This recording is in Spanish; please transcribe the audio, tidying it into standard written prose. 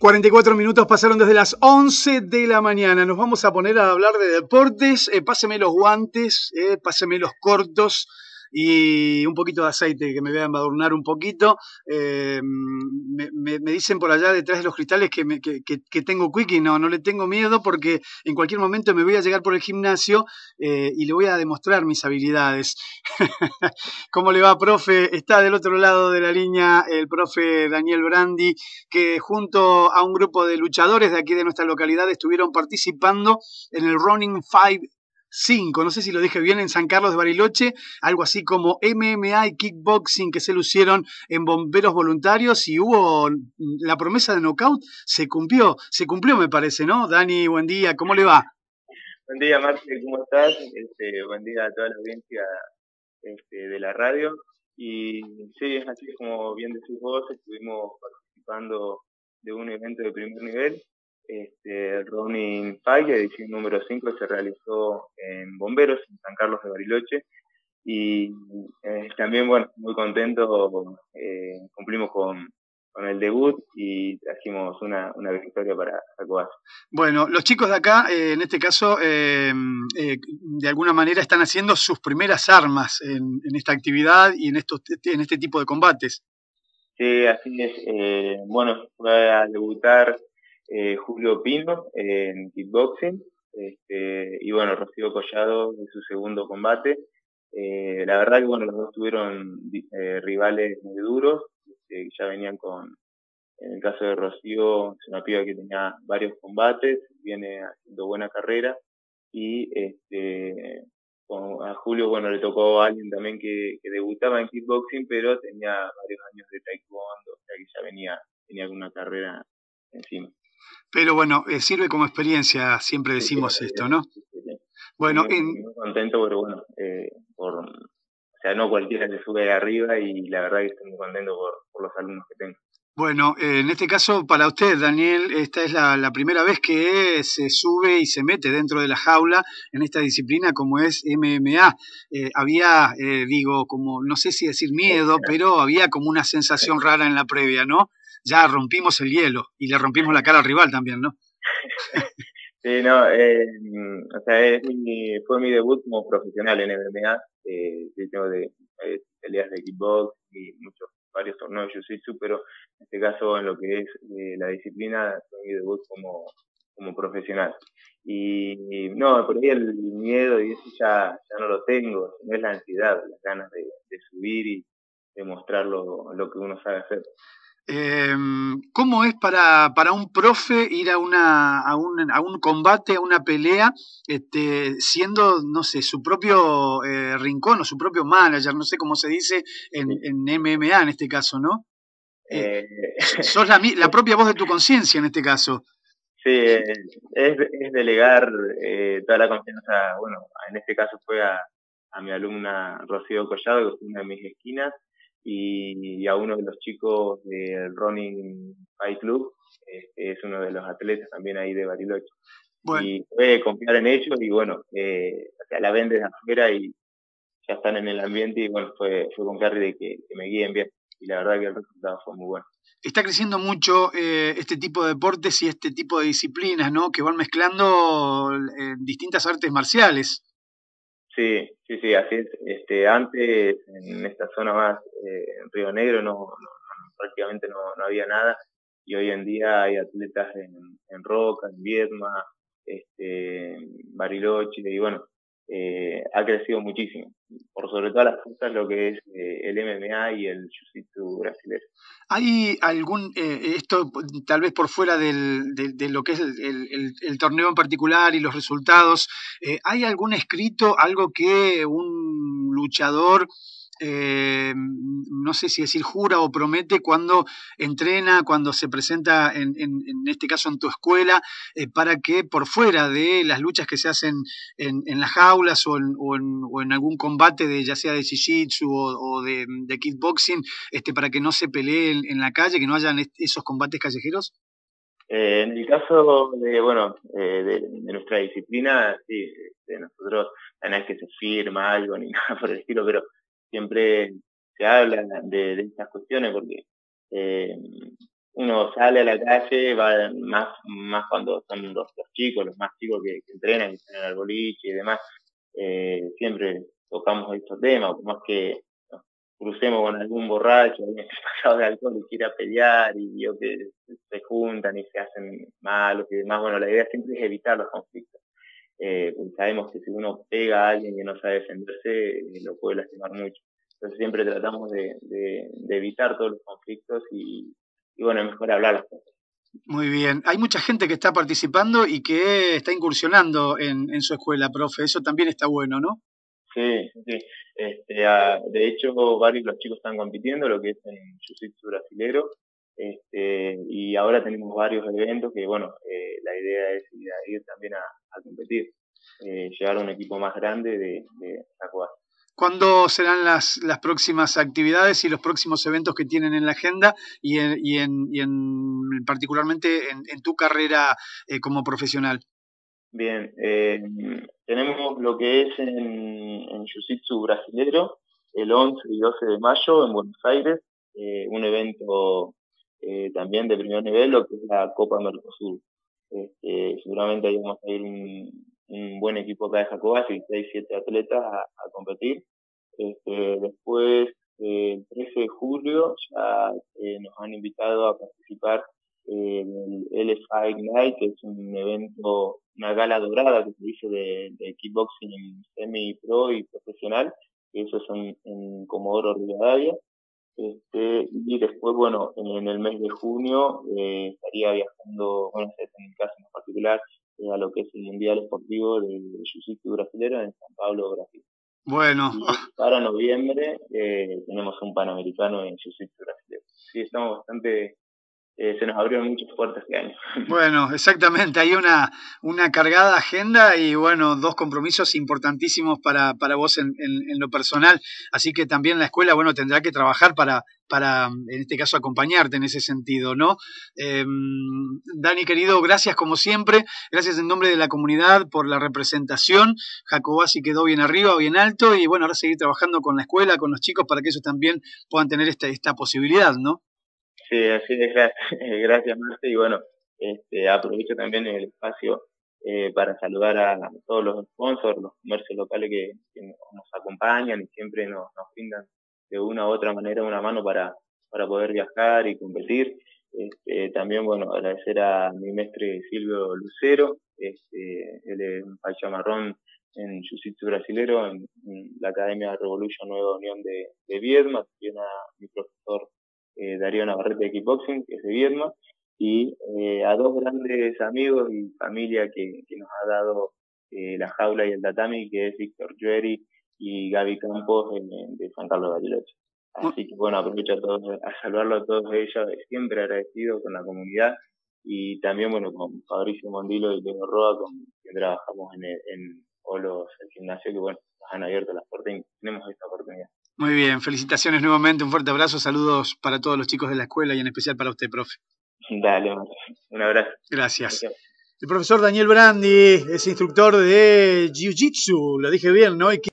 44 minutos pasaron desde las 11 de la mañana. Nos vamos a poner a hablar de deportes. Páseme los guantes, páseme los cortos y un poquito de aceite que me voy a embadurnar un poquito. Me dicen por allá detrás de los cristales que tengo quickie. No le tengo miedo porque en cualquier momento me voy a llegar por el gimnasio y le voy a demostrar mis habilidades. ¿Cómo le va, profe? Está del otro lado de la línea el profe Daniel Brandi, que junto a un grupo de luchadores de aquí de nuestra localidad estuvieron participando en el Running 5, no sé si lo dije bien, en San Carlos de Bariloche, algo así como MMA y kickboxing que se lucieron en bomberos voluntarios y hubo la promesa de knockout, se cumplió me parece, ¿no? Dani, buen día, ¿cómo le va? Buen día, Marce, ¿cómo estás? Buen día a toda la audiencia de la radio. Y sí, es así como bien decís vos, estuvimos participando de un evento de primer nivel, el Running 5, edición número 5, se realizó en Bomberos, en San Carlos de Bariloche. Y también, bueno, muy contento, cumplimos con el debut y trajimos una victoria para Coas. Bueno, los chicos de acá, en este caso, de alguna manera están haciendo sus primeras armas en esta actividad y en este tipo de combates. Sí, así es. Bueno, fue a debutar Julio Pino en kickboxing y bueno, Rocío Collado en su segundo combate. La verdad que bueno, los dos tuvieron rivales muy duros, ya venían en el caso de Rocío, es una piba que tenía varios combates, viene haciendo buena carrera y a Julio, bueno, le tocó a alguien también que debutaba en kickboxing, pero tenía varios años de taekwondo, o sea que ya venía con una carrera encima. Pero bueno, sirve como experiencia, siempre decimos esto, ¿no? Bueno, muy contento, pero bueno, o sea, no cualquiera se sube de arriba y la verdad que estoy muy contento por los alumnos que tengo. Bueno, en este caso, para usted, Daniel, esta es la primera vez que se sube y se mete dentro de la jaula en esta disciplina como es MMA. Había, digo, como, no sé si decir miedo, pero había como una sensación rara en la previa, ¿no? Ya rompimos el hielo y le rompimos la cara al rival también, ¿no? Sí, no, o sea, fue mi debut como profesional en MMA. Yo tengo peleas de kickbox y varios torneos de jiu-jitsu, pero en este caso en lo que es la disciplina fue mi debut como profesional. Y no, por ahí el miedo y eso ya no lo tengo, no es la ansiedad, las ganas de subir y demostrar lo que uno sabe hacer. ¿Cómo es para un profe ir a un combate, a una pelea, siendo, no sé, su propio rincón o su propio manager, no sé cómo se dice en MMA en este caso, ¿no? Sos la propia voz de tu conciencia en este caso. Sí, es delegar toda la confianza, bueno, en este caso fue a mi alumna Rocío Collado, que fue una de mis esquinas, y a uno de los chicos del Running High Club, es uno de los atletas también ahí de Bariloche. Bueno. Y fue confiar en ellos y bueno, o sea, la ven desde afuera y ya están en el ambiente y bueno, fue confiar de que me guíen bien. Y la verdad que el resultado fue muy bueno. Está creciendo mucho este tipo de deportes y este tipo de disciplinas, ¿no? Que van mezclando distintas artes marciales. Sí, así es. Antes en esta zona más en Río Negro prácticamente no había nada y hoy en día hay atletas en Roca, en Viedma, en Bariloche y bueno, ha crecido muchísimo. Por sobre todas las cosas lo que es el MMA y el Jiu-Jitsu brasileño. ¿Hay algún, esto tal vez por fuera de lo que es el torneo en particular y los resultados, ¿hay algún escrito, algo que un luchador, no sé si decir jura o promete cuando entrena, cuando se presenta en este caso en tu escuela, para que por fuera de las luchas que se hacen en las jaulas o en algún combate de ya sea de jiu-jitsu o de kickboxing, para que no se peleen en la calle, que no hayan esos combates callejeros? En el caso de, bueno, de nuestra disciplina, sí, nosotros no es que se firma algo ni nada por el estilo, pero siempre se habla de estas cuestiones porque uno sale a la calle, va más cuando son los chicos, los más chicos que entrenan, que están en el boliche y demás, siempre tocamos estos temas, por más que nos crucemos con algún borracho, alguien pasado de alcohol y quiera pelear y yo que se juntan y se hacen malos y demás, bueno, la idea siempre es evitar los conflictos. Sabemos que si uno pega a alguien que no sabe defenderse, lo puede lastimar mucho. Entonces siempre tratamos de evitar todos los conflictos y bueno, es mejor hablar las cosas. Muy bien. Hay mucha gente que está participando y que está incursionando en su escuela, profe. Eso también está bueno, ¿no? Sí, sí. De hecho, varios de los chicos están compitiendo, lo que es en Jiu-Jitsu brasilero. Y ahora tenemos varios eventos que, bueno, la idea es ir también a competir, llegar a un equipo más grande de Tacuá. ¿Cuándo serán las próximas actividades y los próximos eventos que tienen en la agenda y particularmente en tu carrera como profesional? Bien, tenemos lo que es en Jiu-Jitsu brasilero el 11 y 12 de mayo en Buenos Aires, un evento también de primer nivel, lo que es la Copa Mercosur. Seguramente ahí vamos a ir un buen equipo acá de Jacobasi, 6-7 atletas a competir. Después, el 13 de julio, ya nos han invitado a participar en el LFA Ignite, que es un evento, una gala dorada que se dice de kickboxing semi-pro y profesional, que eso es en Comodoro Rivadavia. Y después, bueno, en el mes de junio estaría viajando, bueno, en mi caso en particular, a lo que es el Mundial Esportivo de Jiu-Jitsu brasilero en San Pablo, Brasil. Bueno. Y para noviembre tenemos un Panamericano en Jiu-Jitsu brasilero. Sí, estamos bastante... se nos abrieron muchas puertas este año. Bueno, exactamente, hay una cargada agenda y bueno, dos compromisos importantísimos para vos en lo personal, así que también la escuela, bueno, tendrá que trabajar para en este caso, acompañarte en ese sentido, ¿no? Dani, querido, gracias como siempre, gracias en nombre de la comunidad por la representación, Jacobasi quedó bien arriba, bien alto, y bueno, ahora seguir trabajando con la escuela, con los chicos, para que ellos también puedan tener esta posibilidad, ¿no? Sí, así es, gracias Marce, y bueno, aprovecho también el espacio para saludar a todos los sponsors, los comercios locales que nos acompañan y siempre nos brindan de una u otra manera una mano para poder viajar y competir. También, bueno, agradecer a mi maestre Silvio Lucero, él es un paisa marrón en Jiu-Jitsu brasilero, en la Academia Revolution Nueva Unión de Viedma, también a mi profesor Darío Navarrete de Kickboxing, que es de Viedma, y a dos grandes amigos y familia que nos ha dado la jaula y el tatami, que es Víctor Jueri y Gaby Campos de San Carlos de Bariloche. Así que bueno, aprovecho a saludarlo a todos ellos, siempre agradecido con la comunidad, y también bueno con Fabricio Mondilo y Leo Roa, con quien trabajamos en Olos, el gimnasio, que bueno, nos han abierto las puertas y tenemos esta oportunidad. Muy bien, felicitaciones nuevamente, un fuerte abrazo, saludos para todos los chicos de la escuela y en especial para usted, profe. Dale, un abrazo. Gracias. El profesor Daniel Brandi es instructor de Jiu-Jitsu, lo dije bien, ¿no?